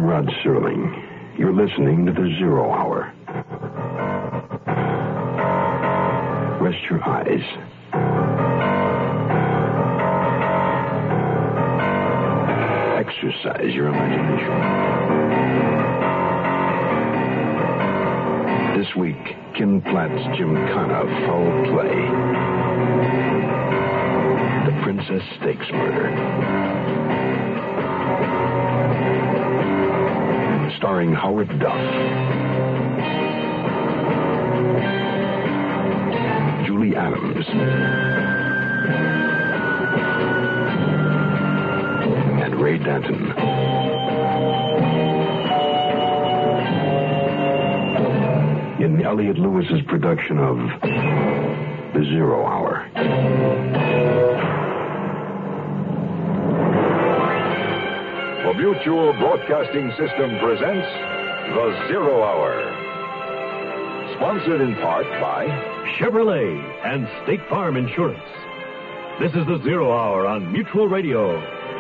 Rod Serling. You're listening to the Zero Hour. Rest your eyes. Exercise your imagination. This week, Ken Platt's Gymkhana Foul Play. The Princess Stakes Murder. Starring Howard Duff. Julie Adams. And Ray Danton. In Elliot Lewis's production of The Zero Hour. The Mutual Broadcasting System presents The Zero Hour. Sponsored in part by Chevrolet and State Farm Insurance. This is The Zero Hour on Mutual Radio.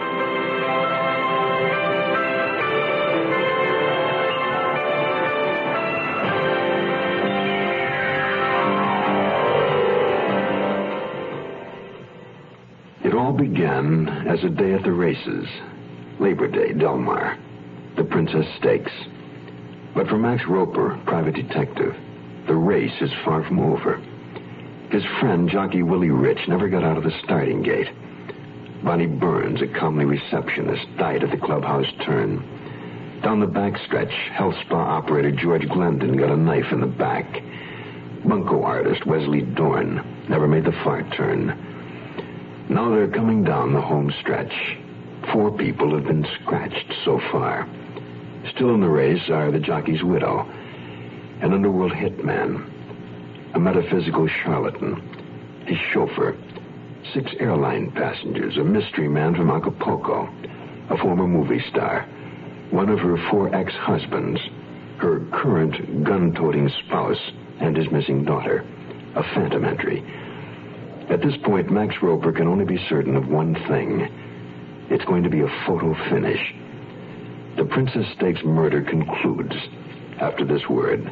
It all began as a day at the races. Labor Day, Del Mar. The Princess Stakes. But for Max Roper, private detective, the race is far from over. His friend, jockey Willie Rich, never got out of the starting gate. Bonnie Burns, a comely receptionist, died at the clubhouse turn. Down the backstretch, health spa operator George Glendon got a knife in the back. Bunco artist Wesley Dorn never made the far turn. Now they're coming down the home stretch. 4 people have been scratched so far. Still in the race are the jockey's widow, an underworld hitman, a metaphysical charlatan, his chauffeur, 6 airline passengers, a mystery man from Acapulco, a former movie star, one of her 4 ex-husbands, her current gun-toting spouse, and his missing daughter, a phantom entry. At this point, Max Roper can only be certain of one thing. It's going to be a photo finish. The Princess Stakes murder concludes after this word.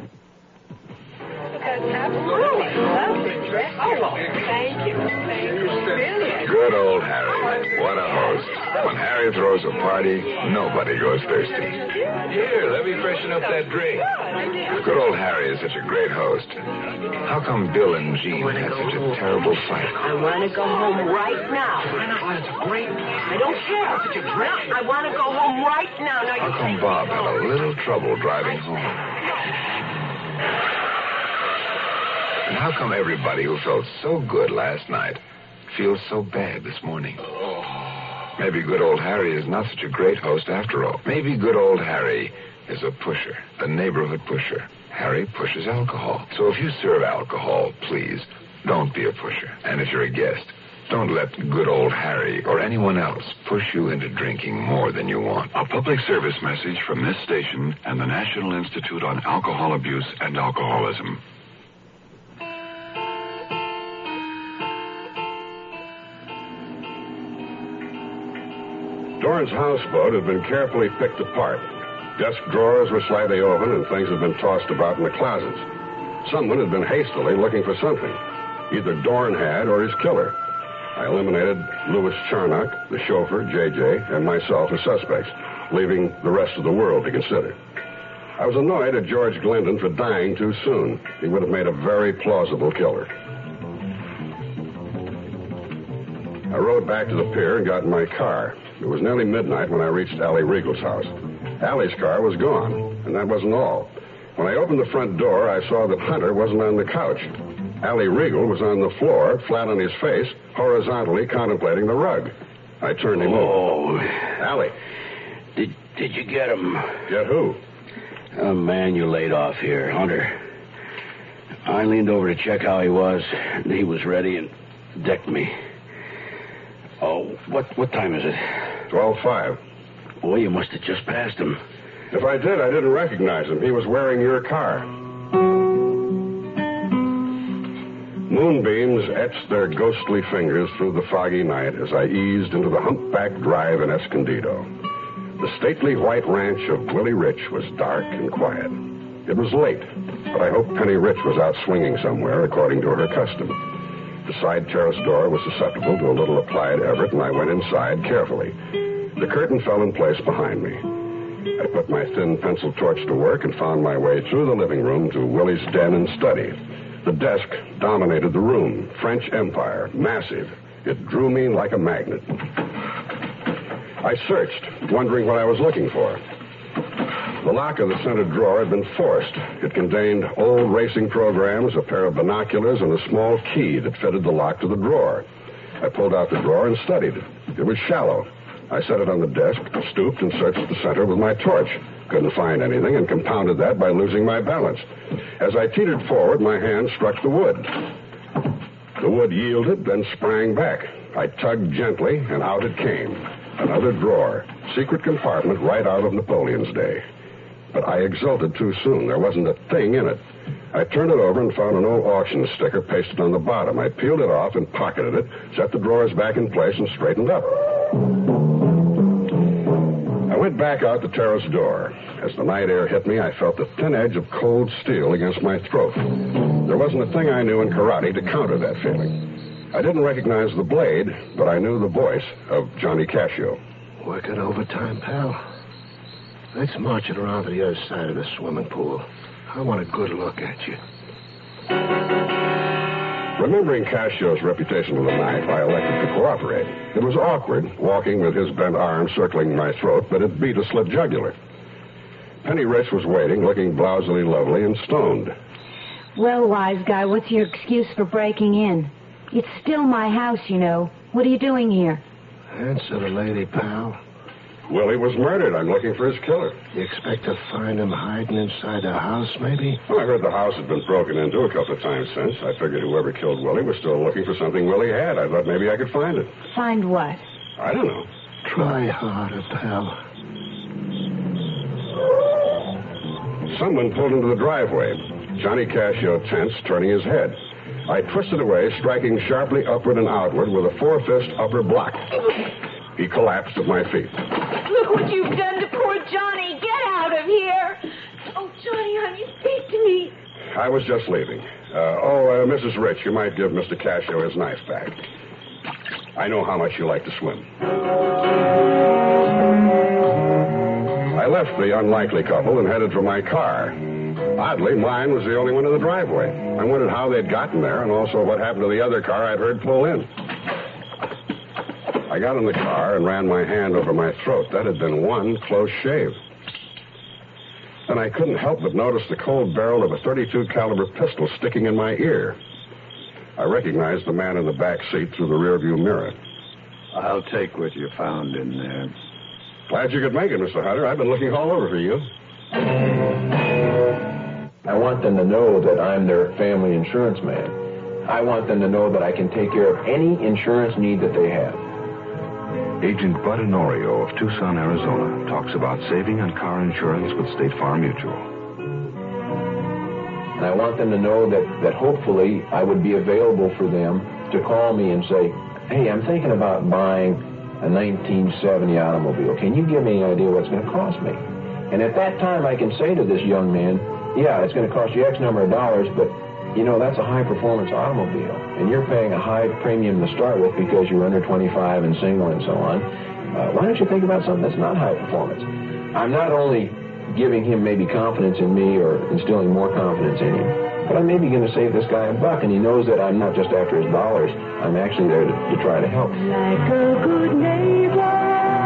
Absolutely. Lovely dress. Oh, thank you. Thank you. Really? Good old Harry. What a host. When Harry throws a party, nobody goes thirsty. Here, let me freshen up that drink. Good old Harry is such a great host. How come Bill and Jean had such a terrible fight? I want to go home right now. Oh, it's a great place. I don't care. Such a great. I want to go home right now. Now How come Bob had a little trouble driving home? And how come everybody who felt so good last night feels so bad this morning? Maybe good old Harry is not such a great host after all. Maybe good old Harry is a pusher, a neighborhood pusher. Harry pushes alcohol. So if you serve alcohol, please, don't be a pusher. And if you're a guest, don't let good old Harry or anyone else push you into drinking more than you want. A public service message from this station and the National Institute on Alcohol Abuse and Alcoholism. Dorn's houseboat had been carefully picked apart. Desk drawers were slightly open, and things had been tossed about in the closets. Someone had been hastily looking for something. Either Dorn had or his killer. I eliminated Louis Charnock, the chauffeur, J.J., and myself as suspects, leaving the rest of the world to consider. I was annoyed at George Glendon for dying too soon. He would have made a very plausible killer. I rode back to the pier and got in my car. It was nearly midnight when I reached Allie Regal's house. Allie's car was gone, and that wasn't all. When I opened the front door, I saw that Hunter wasn't on the couch. Allie Regal was on the floor, flat on his face, horizontally contemplating the rug. I turned him over. Allie. Did you get him? Get who? A man you laid off here, Hunter. I leaned over to check how he was, and he was ready and decked me. Oh, what time is it? 12:05. Boy, you must have just passed him. If I did, I didn't recognize him. He was wearing your car. Moonbeams etched their ghostly fingers through the foggy night as I eased into the humpback drive in Escondido. The stately white ranch of Willie Rich was dark and quiet. It was late, but I hoped Penny Rich was out swinging somewhere according to her custom. The side terrace door was susceptible to a little applied Everett, and I went inside carefully. The curtain fell in place behind me. I put my thin pencil torch to work and found my way through the living room to Willie's den and study. The desk dominated the room. French Empire, massive. It drew me like a magnet. I searched, wondering what I was looking for. The lock of the center drawer had been forced. It contained old racing programs, a pair of binoculars, and a small key that fitted the lock to the drawer. I pulled out the drawer and studied it. It was shallow. I set it on the desk, stooped, and searched the center with my torch. Couldn't find anything, and compounded that by losing my balance. As I teetered forward, my hand struck the wood. The wood yielded, then sprang back. I tugged gently, and out it came. Another drawer. Secret compartment right out of Napoleon's day. But I exulted too soon. There wasn't a thing in it. I turned it over and found an old auction sticker pasted on the bottom. I peeled it off and pocketed it, set the drawers back in place, and straightened up. I went back out the terrace door. As the night air hit me, I felt the thin edge of cold steel against my throat. There wasn't a thing I knew in karate to counter that feeling. I didn't recognize the blade, but I knew the voice of Johnny Cascio. Working overtime, pal. Let's march it around to the other side of the swimming pool. I want a good look at you. Remembering Cascio's reputation with a knife, I elected to cooperate. It was awkward, walking with his bent arm circling my throat, but it beat a slit jugular. Penny Rich was waiting, looking blousily lovely and stoned. Well, wise guy, what's your excuse for breaking in? It's still my house, you know. What are you doing here? Answer the lady, pal. Willie was murdered. I'm looking for his killer. You expect to find him hiding inside the house, maybe? Well, I heard the house had been broken into a couple of times since. I figured whoever killed Willie was still looking for something Willie had. I thought maybe I could find it. Find what? I don't know. Try harder, pal. Someone pulled into the driveway. Johnny Cascio tensed, turning his head. I twisted away, striking sharply upward and outward with a 4-fist upper block. He collapsed at my feet. Look what you've done to poor Johnny. Get out of here. Oh, Johnny, honey, speak to me. I was just leaving. Mrs. Rich, you might give Mr. Cascio his knife back. I know how much you like to swim. I left the unlikely couple and headed for my car. Oddly, mine was the only one in the driveway. I wondered how they'd gotten there and also what happened to the other car I'd heard pull in. I got in the car and ran my hand over my throat. That had been one close shave. Then I couldn't help but notice the cold barrel of a .32 caliber pistol sticking in my ear. I recognized the man in the back seat through the rearview mirror. I'll take what you found in there. Glad you could make it, Mr. Hunter. I've been looking all over for you. I want them to know that I'm their family insurance man. I want them to know that I can take care of any insurance need that they have. Agent Bud Honorio of Tucson, Arizona, talks about saving on car insurance with State Farm Mutual. And I want them to know that hopefully I would be available for them to call me and say, hey, I'm thinking about buying a 1970 automobile. Can you give me an idea what it's going to cost me? And at that time, I can say to this young man, yeah, it's going to cost you X number of dollars, but, you know, that's a high-performance automobile. And you're paying a high premium to start with because you're under 25 and single and so on. Why don't you think about something that's not high performance? I'm not only giving him maybe confidence in me or instilling more confidence in him, but I'm maybe going to save this guy a buck, and he knows that I'm not just after his dollars. I'm actually there to try to help. Like a good neighbor.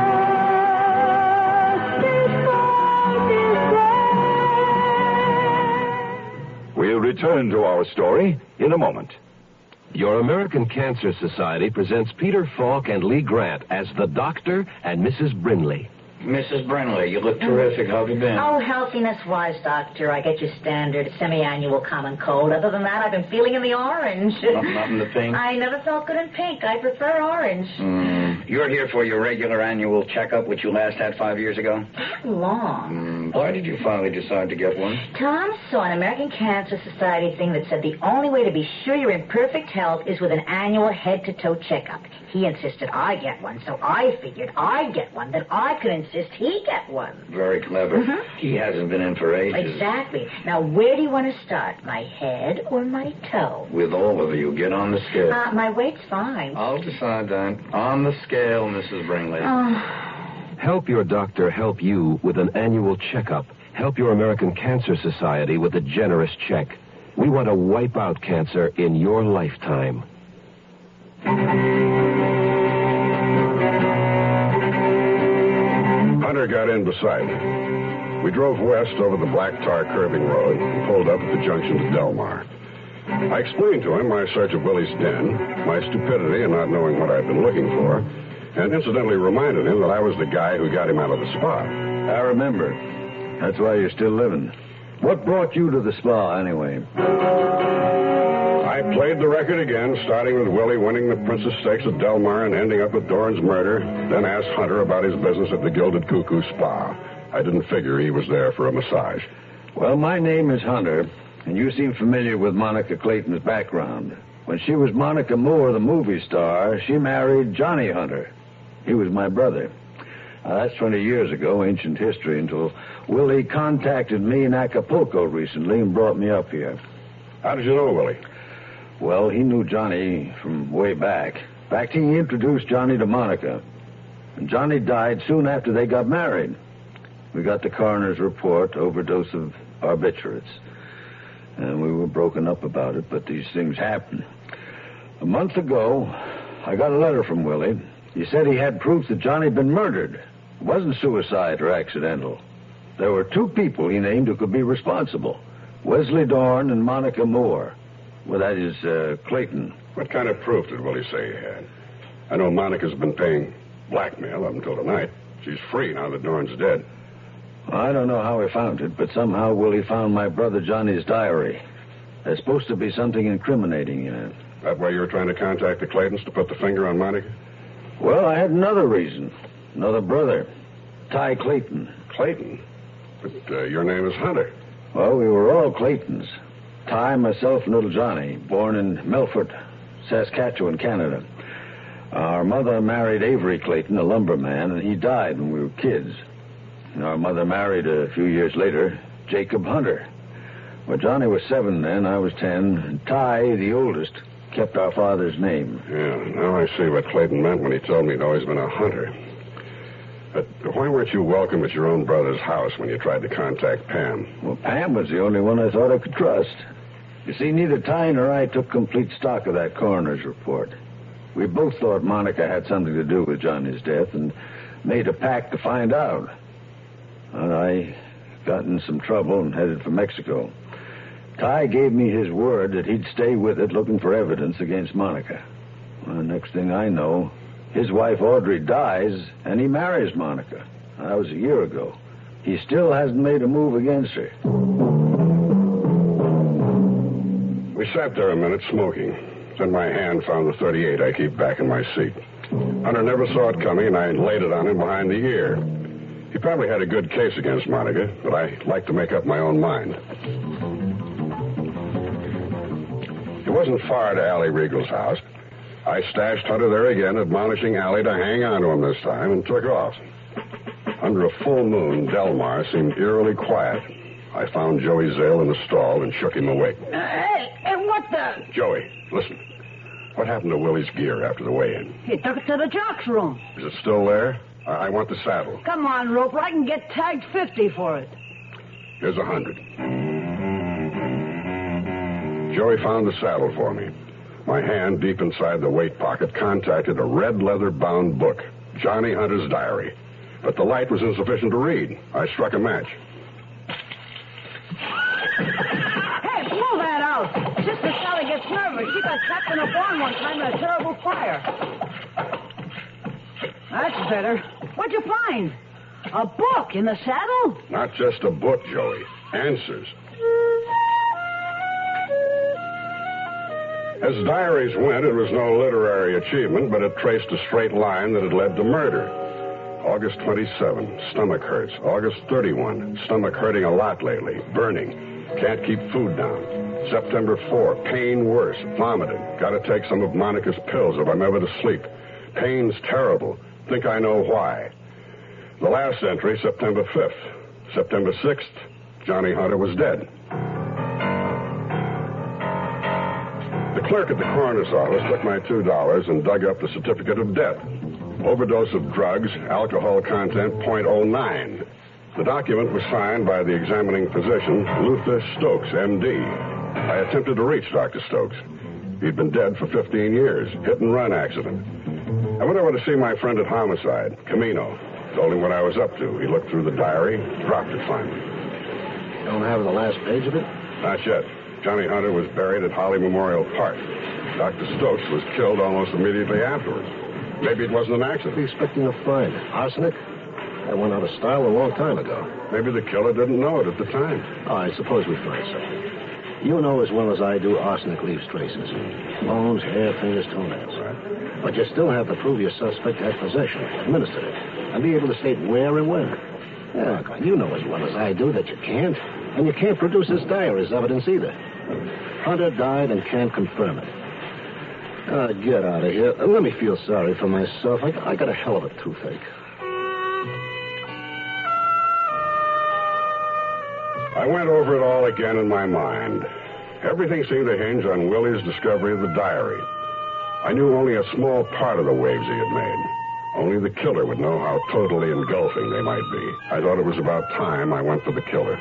We'll return to our story in a moment. Your American Cancer Society presents Peter Falk and Lee Grant as the Doctor and Mrs. Brinley. Mrs. Brinley, you look terrific. How have you been? Oh, healthiness-wise, Doctor, I get your standard semi-annual common cold. Other than that, I've been feeling in the orange. Nothing to pink? I never felt good in pink. I prefer orange. You're here for your regular annual checkup, which you last had 5 years ago? Long. Why did you finally decide to get one? Tom saw an American Cancer Society thing that said the only way to be sure you're in perfect health is with an annual head-to-toe checkup. He insisted I get one, so I figured I'd get one, then I could insist he get one. Very clever. He hasn't been in for ages. Exactly. Now, where do you want to start? My head or my toe? With all of you, get on the scale. My weight's fine. I'll decide that. On the scale, Mrs. Bringley. Help your doctor help you with an annual checkup. Help your American Cancer Society with a generous check. We want to wipe out cancer in your lifetime. Hunter got in beside me. We drove west over the black tar curving road and pulled up at the junction to Delmar. I explained to him my search of Willie's den, my stupidity in not knowing what I'd been looking for, and incidentally reminded him that I was the guy who got him out of the spa. I remember. That's why you're still living. What brought you to the spa, anyway? I played the record again, starting with Willie winning the Princess Stakes at Delmar and ending up with Dorn's murder, then asked Hunter about his business at the Gilded Cuckoo Spa. I didn't figure he was there for a massage. Well, my name is Hunter, and you seem familiar with Monica Clayton's background. When she was Monica Moore, the movie star, she married Johnny Hunter. He was my brother. That's 20 years ago, ancient history, until Willie contacted me in Acapulco recently and brought me up here. How did you know Willie? Well, he knew Johnny from way back. In fact, he introduced Johnny to Monica. And Johnny died soon after they got married. We got the coroner's report, overdose of barbiturates. And we were broken up about it, but these things happen. A month ago, I got a letter from Willie. He said he had proof that Johnny had been murdered. It wasn't suicide or accidental. There were two people he named who could be responsible. Wesley Dorn and Monica Moore. Well, that is, Clayton. What kind of proof did Willie say he had? I know Monica's been paying blackmail up until tonight. She's free now that Dorn's dead. I don't know how he found it, but somehow Willie found my brother Johnny's diary. There's supposed to be something incriminating in it. That why you were trying to contact the Claytons to put the finger on Monica? Well, I had another reason. Another brother. Ty Clayton. Clayton? But your name is Hunter. Well, we were all Claytons. Ty, myself, and little Johnny, born in Melfort, Saskatchewan, Canada. Our mother married Avery Clayton, a lumberman, and he died when we were kids. And our mother married a few years later Jacob Hunter. Well, Johnny was 7 then, I was 10, and Ty, the oldest, kept our father's name. Yeah, now I see what Clayton meant when he told me he'd always been a hunter. But why weren't you welcome at your own brother's house when you tried to contact Pam? Well, Pam was the only one I thought I could trust. You see, neither Ty nor I took complete stock of that coroner's report. We both thought Monica had something to do with Johnny's death and made a pact to find out. And I got in some trouble and headed for Mexico. Ty gave me his word that he'd stay with it looking for evidence against Monica. Well, next thing I know, his wife Audrey dies and he marries Monica. That was a year ago. He still hasn't made a move against her. We sat there a minute smoking. Then my hand found the .38 I keep back in my seat. Hunter never saw it coming, and I laid it on him behind the ear. He probably had a good case against Monica, but I like to make up my own mind. It wasn't far to Allie Regal's house. I stashed Hunter there again, admonishing Allie to hang on to him this time, and took off. Under a full moon, Delmar seemed eerily quiet. I found Joey Zale in the stall and shook him awake. Hey, what the? Joey, listen. What happened to Willie's gear after the weigh-in? He took it to the jock's room. Is it still there? I want the saddle. Come on, Roper. I can get tagged 50 for it. Here's 100. Joey found the saddle for me. My hand, deep inside the weight pocket, contacted a red leather-bound book, Johnny Hunter's diary. But the light was insufficient to read. I struck a match. Hey, blow that out. Sister Sally gets nervous. She got trapped in a barn one time in a terrible fire. That's better. What'd you find? A book in the saddle? Not just a book, Joey. Answers. As diaries went, it was no literary achievement, but it traced a straight line that had led to murder. August 27, stomach hurts. August 31, stomach hurting a lot lately. Burning. Can't keep food down. September 4, pain worse. Vomiting. Got to take some of Monica's pills if I'm ever to sleep. Pain's terrible. Think I know why. The last entry, September 5th. September 6th, Johnny Hunter was dead. The clerk at the coroner's office took my $2 and dug up the certificate of death. Overdose of drugs, alcohol content, .09. The document was signed by the examining physician, Luther Stokes, M.D. I attempted to reach Dr. Stokes. He'd been dead for 15 years. Hit-and-run accident. I went over to see my friend at Homicide, Camino. Told him what I was up to. He looked through the diary, dropped it finally. You don't have the last page of it? Not yet. Johnny Hunter was buried at Holly Memorial Park. Dr. Stokes was killed almost immediately afterwards. Maybe it wasn't an accident. What are you expecting to find? Arsenic? That went out of style a long time ago. Maybe the killer didn't know it at the time. All right, suppose we find something. You know as well as I do arsenic leaves traces. Bones, hair, fingers, toenails. Right. But you still have to prove your suspect had possession, administered it, and be able to state where and when. Yeah, you know as well as I do that you can't. And you can't produce his diary as evidence either. Hunter died and can't confirm it. Get out of here. Let me feel sorry for myself. I got a hell of a toothache. I went over it all again in my mind. Everything seemed to hinge on Willie's discovery of the diary. I knew only a small part of the waves he had made. Only the killer would know how totally engulfing they might be. I thought it was about time I went for the killer.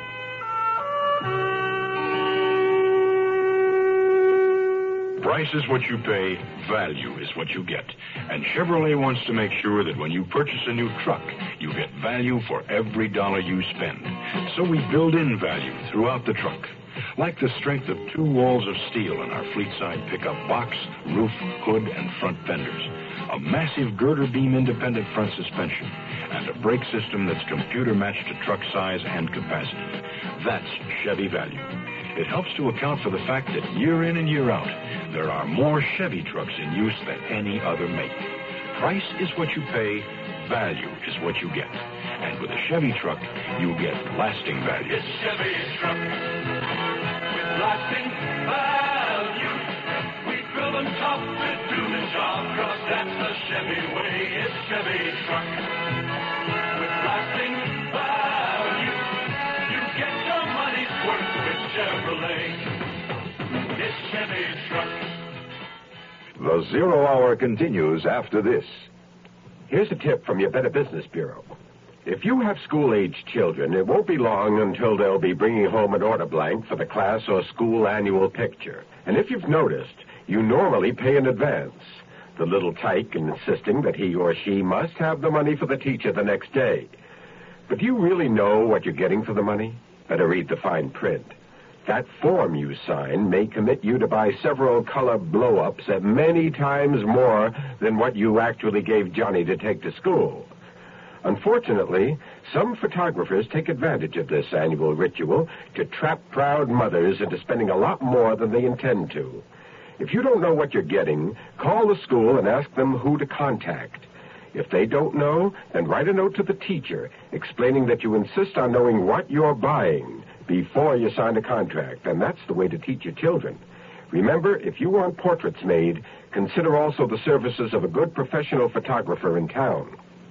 Price is what you pay, value is what you get. And Chevrolet wants to make sure that when you purchase a new truck, you get value for every dollar you spend. So we build in value throughout the truck. Like the strength of 2 walls of steel in our fleet-side pickup box, roof, hood, and front fenders. A massive girder beam independent front suspension. And a brake system that's computer matched to truck size and capacity. That's Chevy value. It helps to account for the fact that year in and year out, there are more Chevy trucks in use than any other make. Price is what you pay, value is what you get. And with a Chevy truck, you get lasting value. It's Chevy's truck with lasting value. We drill them tough to do the job, 'cause that's the Chevy way. It's Chevy's truck with lasting value. You get your money's worth with Chevrolet. It's Chevy's truck. The Zero Hour continues after this. Here's a tip from your Better Business Bureau. If you have school-aged children, it won't be long until they'll be bringing home an order blank for the class or school annual picture. And if you've noticed, you normally pay in advance. The little tyke insisting that he or she must have the money for the teacher the next day. But do you really know what you're getting for the money? Better read the fine print. That form you sign may commit you to buy several color blow-ups at many times more than what you actually gave Johnny to take to school. Unfortunately, some photographers take advantage of this annual ritual to trap proud mothers into spending a lot more than they intend to. If you don't know what you're getting, call the school and ask them who to contact. If they don't know, then write a note to the teacher explaining that you insist on knowing what you're buying before you sign a contract, and that's the way to teach your children. Remember, if you want portraits made, consider also the services of a good professional photographer in town.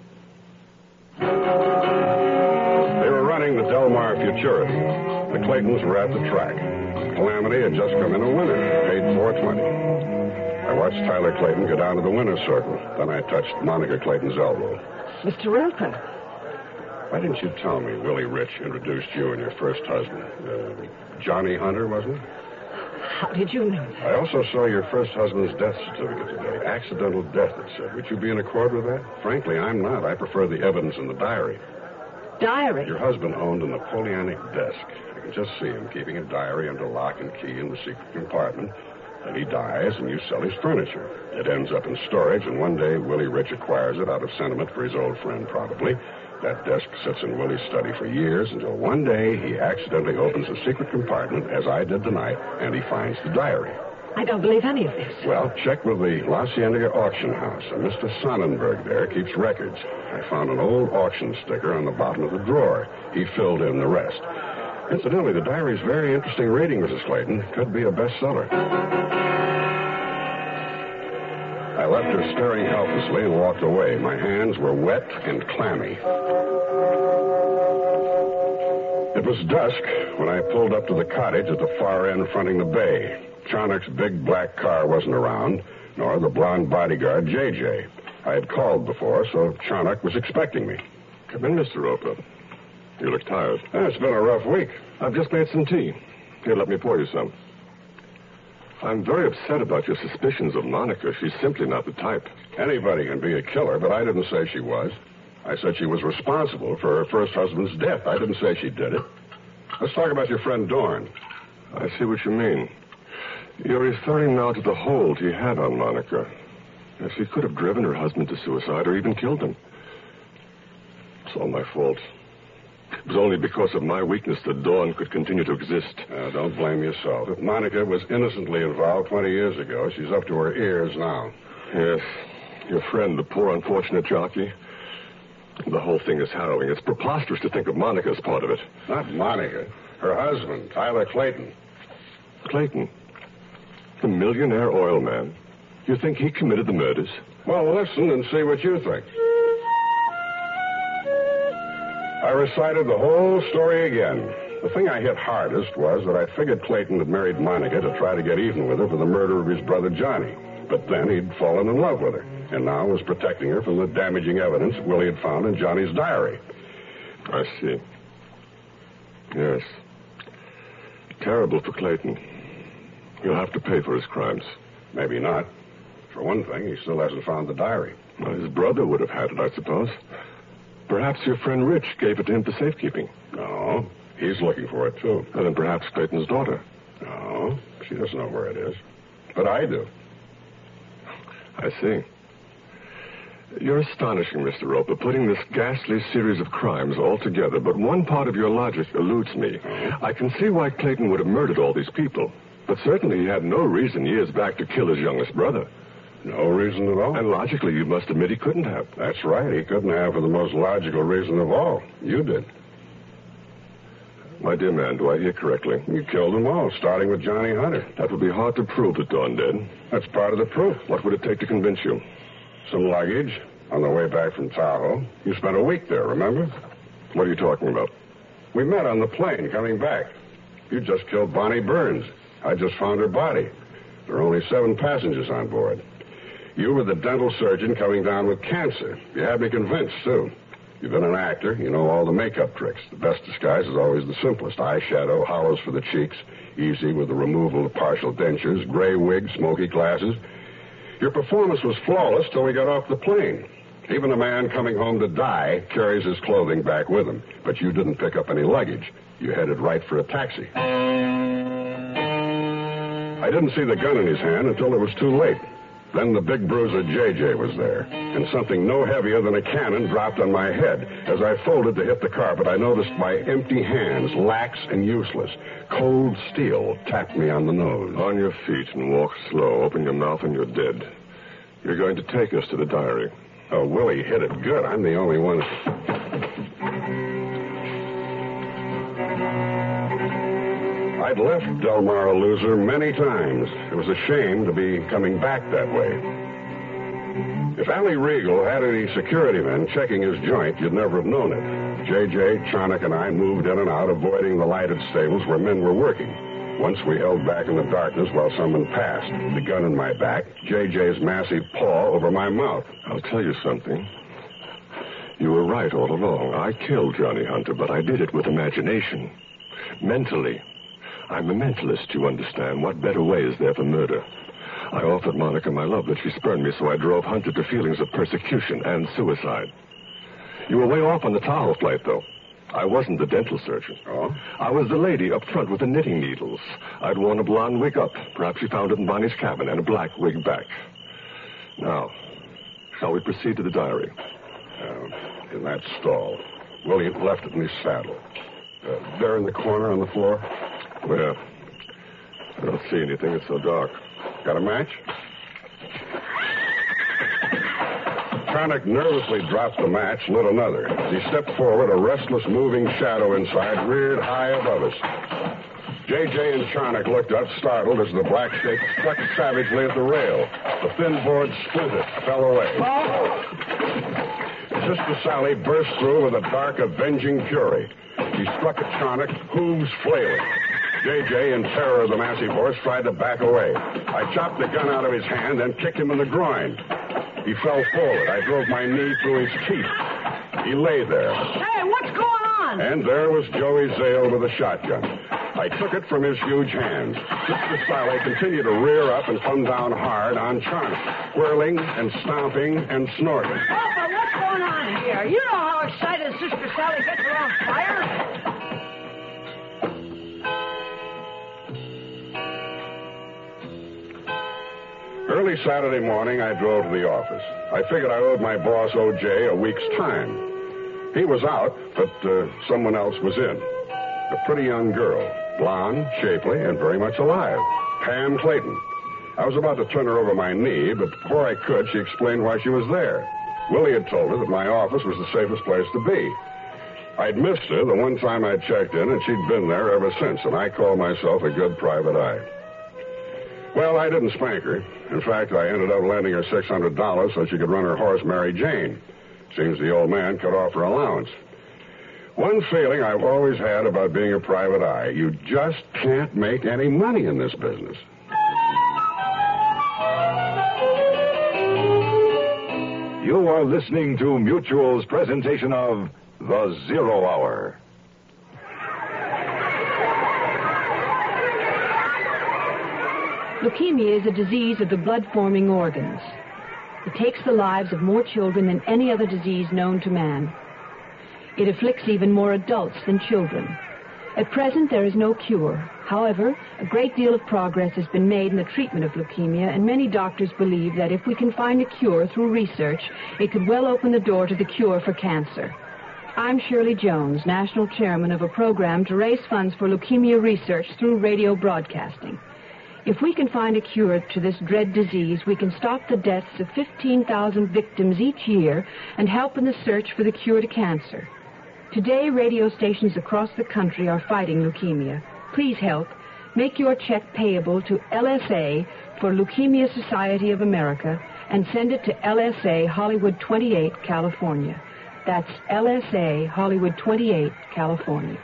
They were running the Del Mar Futurity. The Claytons were at the track. Calamity had just come in a winner, paid $4.20. I watched Tyler Clayton go down to the winner's circle. Then I touched Monica Clayton's elbow. Mr. Wilton. Why didn't you tell me Willie Rich introduced you and your first husband? Johnny Hunter, wasn't it? How did you know that? I also saw your first husband's death certificate today. Accidental death, it said. Would you be in accord with that? Frankly, I'm not. I prefer the evidence in the diary. Diary? Your husband owned a Napoleonic desk. I can just see him keeping a diary under lock and key in the secret compartment. Then he dies, and you sell his furniture. It ends up in storage, and one day Willie Rich acquires it out of sentiment for his old friend, probably. That desk sits in Willie's study for years until one day he accidentally opens a secret compartment, as I did tonight, and he finds the diary. I don't believe any of this. Well, check with the La Cienega auction house. Mr. Sonnenberg there keeps records. I found an old auction sticker on the bottom of the drawer. He filled in the rest. Incidentally, the diary's very interesting reading, Mrs. Clayton. Could be a bestseller. I left her staring helplessly and walked away. My hands were wet and clammy. It was dusk when I pulled up to the cottage at the far end fronting the bay. Charnock's big black car wasn't around, nor the blonde bodyguard, J.J. I had called before, so Charnock was expecting me. Come in, Mr. Roper. You look tired. It's been a rough week. I've just made some tea. Here, let me pour you some. I'm very upset about your suspicions of Monica. She's simply not the type. Anybody can be a killer, but I didn't say she was. I said she was responsible for her first husband's death. I didn't say she did it. Let's talk about your friend Dorn. I see what you mean. You're referring now to the hold he had on Monica. Yes, he could have driven her husband to suicide or even killed him. It's all my fault. It was only because of my weakness that Dawn could continue to exist. Don't blame yourself. If Monica was innocently involved 20 years ago, she's up to her ears now. Yes. Your friend, the poor unfortunate jockey. The whole thing is harrowing. It's preposterous to think of Monica as part of it. Not Monica. Her husband, Tyler Clayton. Clayton? The millionaire oil man. You think he committed the murders? Well, listen and see what you think. I recited the whole story again. The thing I hit hardest was that I figured Clayton had married Monica to try to get even with her for the murder of his brother Johnny. But then he'd fallen in love with her, and now was protecting her from the damaging evidence Willie had found in Johnny's diary. I see. Yes. Terrible for Clayton. He'll have to pay for his crimes. Maybe not. For one thing, he still hasn't found the diary. Well, his brother would have had it, I suppose. Perhaps your friend Rich gave it to him for safekeeping. No, he's looking for it, too. And then perhaps Clayton's daughter. No, she doesn't know where it is. But I do. I see. You're astonishing, Mr. Roper, putting this ghastly series of crimes all together, but one part of your logic eludes me. I can see why Clayton would have murdered all these people, but certainly he had no reason years back to kill his youngest brother. No reason at all? And logically, you must admit he couldn't have. That's right. He couldn't have for the most logical reason of all. You did. My dear man, do I hear correctly? You killed them all, starting with Johnny Hunter. That would be hard to prove that Dawn did. That's part of the proof. What would it take to convince you? Some luggage on the way back from Tahoe. You spent a week there, remember? What are you talking about? We met on the plane coming back. You just killed Bonnie Burns. I just found her body. There are only 7 passengers on board. You were the dental surgeon coming down with cancer. You had me convinced, too. You've been an actor. You know all the makeup tricks. The best disguise is always the simplest. Eyeshadow, hollows for the cheeks, easy with the removal of partial dentures, gray wig, smoky glasses. Your performance was flawless till we got off the plane. Even a man coming home to die carries his clothing back with him. But you didn't pick up any luggage. You headed right for a taxi. I didn't see the gun in his hand until it was too late. Then the big bruiser J.J. was there, and something no heavier than a cannon dropped on my head. As I folded to hit the carpet, I noticed my empty hands, lax and useless. Cold steel tapped me on the nose. On your feet and walk slow. Open your mouth and you're dead. You're going to take us to the diary. Oh, Willie hit it good. I'm the only one. I'd left Delmar a loser many times. It was a shame to be coming back that way. If Allie Regal had any security men checking his joint, you'd never have known it. J.J., Charnock, and I moved in and out, avoiding the lighted stables where men were working. Once we held back in the darkness while someone passed, the gun in my back, J.J.'s massive paw over my mouth. I'll tell you something. You were right all along. I killed Johnny Hunter, but I did it with imagination. Mentally. I'm a mentalist, you understand. What better way is there for murder? I offered Monica my love, but she spurned me, so I drove Hunter to feelings of persecution and suicide. You were way off on the Tahoe flight, though. I wasn't the dental surgeon. Oh? I was the lady up front with the knitting needles. I'd worn a blonde wig up. Perhaps you found it in Bonnie's cabin, and a black wig back. Now, shall we proceed to the diary? In that stall. William left it in his saddle. There in the corner on the floor. Where? I don't see anything. It's so dark. Got a match? Charnock nervously dropped the match, lit another. As he stepped forward, a restless, moving shadow inside reared high above us. J.J. and Charnock looked up, startled, as the black snake struck savagely at the rail. The thin board splintered, fell away. Sister Sally burst through with a dark, avenging fury. She struck at Charnock, hooves flailing. J.J., in terror of the massive horse, tried to back away. I chopped the gun out of his hand and kicked him in the groin. He fell forward. I drove my knee through his teeth. He lay there. Hey, what's going on? And there was Joey Zale with a shotgun. I took it from his huge hands. Sister Sally continued to rear up and come down hard on Charnock, whirling and stomping and snorting. Papa, what's going on here? You know how excited Sister Sally gets around fire. Early Saturday morning, I drove to the office. I figured I owed my boss, O.J., a week's time. He was out, but someone else was in. A pretty young girl, blonde, shapely, and very much alive. Pam Clayton. I was about to turn her over my knee, but before I could, she explained why she was there. Willie had told her that my office was the safest place to be. I'd missed her the one time I'd checked in, and she'd been there ever since, and I called myself a good private eye. Well, I didn't spank her. In fact, I ended up lending her $600 so she could run her horse, Mary Jane. Seems the old man cut off her allowance. One feeling I've always had about being a private eye, you just can't make any money in this business. You are listening to Mutual's presentation of The Zero Hour. Leukemia is a disease of the blood-forming organs. It takes the lives of more children than any other disease known to man. It afflicts even more adults than children. At present, there is no cure. However, a great deal of progress has been made in the treatment of leukemia, and many doctors believe that if we can find a cure through research, it could well open the door to the cure for cancer. I'm Shirley Jones, National Chairman of a program to raise funds for leukemia research through radio broadcasting. If we can find a cure to this dread disease, we can stop the deaths of 15,000 victims each year and help in the search for the cure to cancer. Today, radio stations across the country are fighting leukemia. Please help. Make your check payable to LSA for Leukemia Society of America and send it to LSA Hollywood 28, California. That's LSA Hollywood 28, California.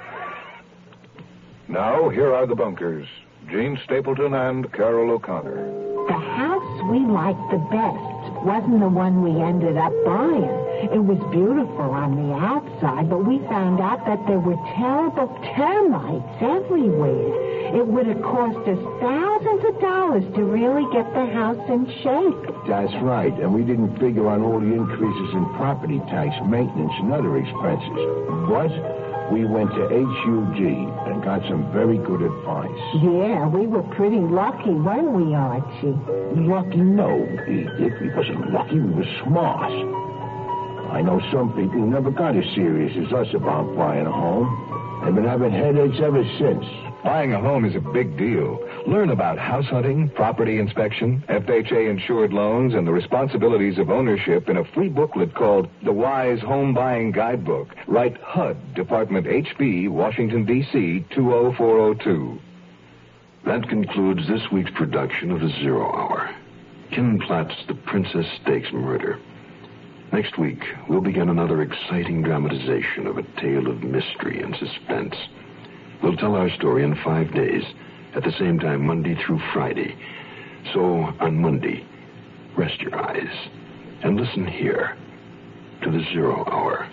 Now, here are the bunkers. Gene Stapleton and Carol O'Connor. The house we liked the best wasn't the one we ended up buying. It was beautiful on the outside, but we found out that there were terrible termites everywhere. It would have cost us thousands of dollars to really get the house in shape. That's right, and we didn't figure on all the increases in property tax, maintenance, and other expenses. But we went to HUG and got some very good advice. Yeah, we were pretty lucky, weren't we, Archie? Lucky? No, Edith. We wasn't lucky. We were smart. I know some people who never got as serious as us about buying a home. They've been having headaches ever since. Buying a home is a big deal. Learn about house hunting, property inspection, FHA-insured loans, and the responsibilities of ownership in a free booklet called The Wise Home Buying Guidebook. Write HUD, Department HB, Washington, D.C., 20402. That concludes this week's production of The Zero Hour. Ken Platt's The Princess Stakes Murder. Next week, we'll begin another exciting dramatization of a tale of mystery and suspense. We'll tell our story in 5 days, at the same time Monday through Friday. So, on Monday, rest your eyes and listen here to The Zero Hour.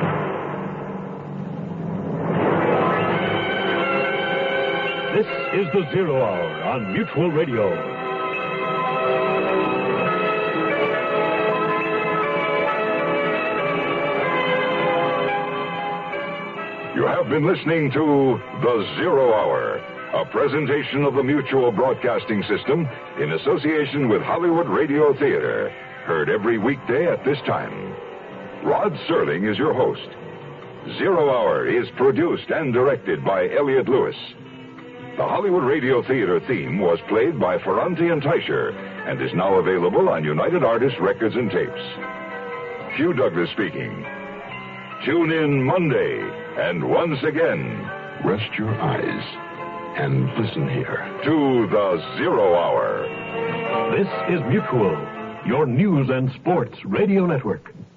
This is The Zero Hour on Mutual Radio. You have been listening to The Zero Hour, a presentation of the Mutual Broadcasting System in association with Hollywood Radio Theater, heard every weekday at this time. Rod Serling is your host. Zero Hour is produced and directed by Elliot Lewis. The Hollywood Radio Theater theme was played by Ferranti and Teicher and is now available on United Artists Records and Tapes. Hugh Douglas speaking. Tune in Monday, and once again, rest your eyes and listen here to the Zero Hour. This is Mutual, your news and sports radio network.